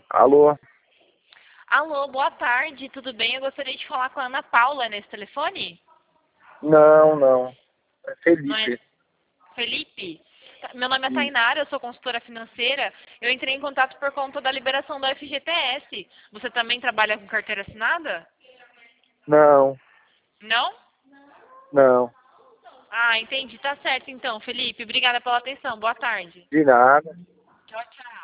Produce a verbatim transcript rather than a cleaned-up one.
Alô? Alô, boa tarde, tudo bem? Eu gostaria de falar com a Ana Paula nesse telefone. Não, não. É Não é Felipe. Felipe? Tá, meu nome é Isso. Tainara, eu sou consultora financeira. Eu entrei em contato por conta da liberação da F G T S. Você também trabalha com carteira assinada? Não, Não? não. Ah, entendi. Tá certo então, Felipe. Obrigada pela atenção. Boa tarde. De nada. Tchau, tchau.